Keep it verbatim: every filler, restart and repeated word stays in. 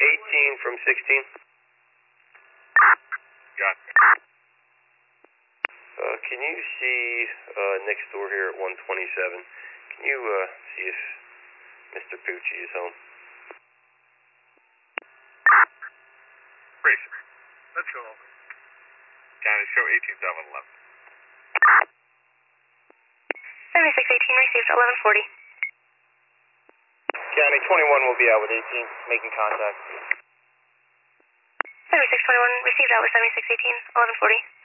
eighteen from sixteen. Got it. Uh, can you see uh, next door here at one twenty-seven? Can you uh, see if Mister Pucci is home? Racer. Let's go over. County, show eighteen seven eleven. seventy-six eighteen received eleven forty. County, twenty-one will be out with eighteen, making contact. seventy-six twenty-one received out with seventy-six eighteen, eleven forty.